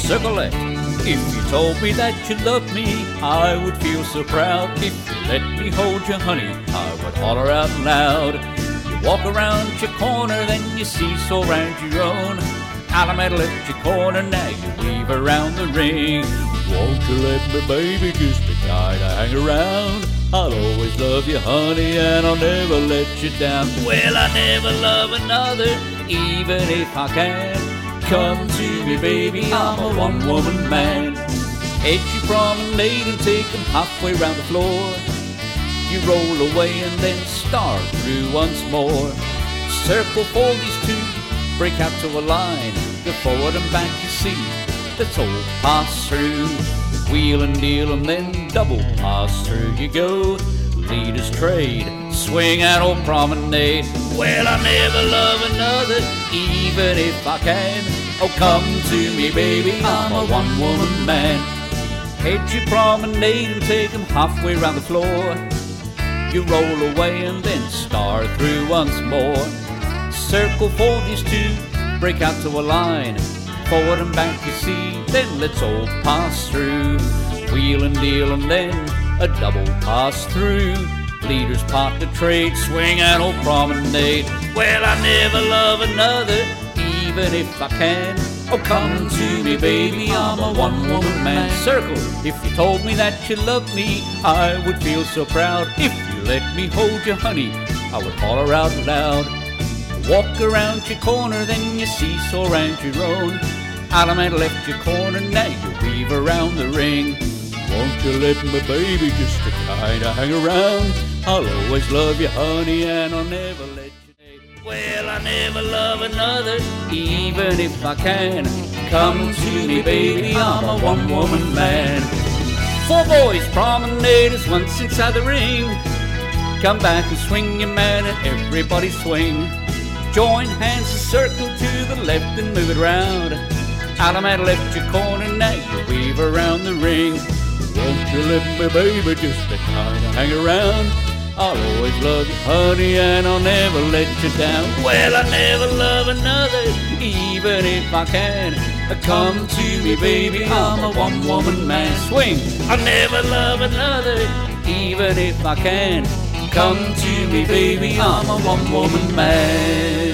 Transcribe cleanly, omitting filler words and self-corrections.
circle left. If you told me that you loved me, I would feel so proud. If you let me hold you, honey, I would holler out loud. You walk around your corner, then you seesaw round your own. Alameda left your corner, now you weave around the ring. Won't you let me, baby, just a guy to hang around? I'll always love you, honey, and I'll never let you down. Well, I never love another, even if I can. Come to me, baby, I'm a one-woman man. Head you promenade and take them halfway round the floor. You roll away and then start through once more. Circle for these two, break out to a line. Go forward and back, you see, let's all pass through. Wheel and deal and then double pass through you go. Leaders trade, swing out or promenade. Well, I never love another, even if I can. Oh, come to me, baby, I'm a one-woman man. Head you promenade and take them halfway round the floor. You roll away and then start through once more. Circle for these two, break out to a line. Forward and back, you see, then let's all pass through. Wheel and deal and then a double pass through. Leaders part the trade, swing out or promenade. Well, I never love another, even if I can. Oh, come to me, baby, I'm a one-woman man. Circle, if you told me that you loved me, I would feel so proud. If you let me hold you, honey, I would holler out loud. Walk around your corner, then you seesaw round your own. Alameda left your corner, now you weave around the ring. Won't you let me, baby, just a kinda hang around? I'll always love you, honey, and I'll never let you down. Well, I never love another, even if I can. Come to me, baby, I'm a one-woman man. Four boys promenaders once inside the ring. Come back and swing your man and everybody swing. Join hands and circle to the left and move it round. Alameda left your corner, now you weave around the ring. Won't you let me, baby, just a kinda hang around? I'll always love you, honey, and I'll never let you down. Well, I never love another, even if I can. Come to me, baby, I'm a one-woman man. Swing! I'll never love another, even if I can. Come to me, baby, I'm a one-woman man.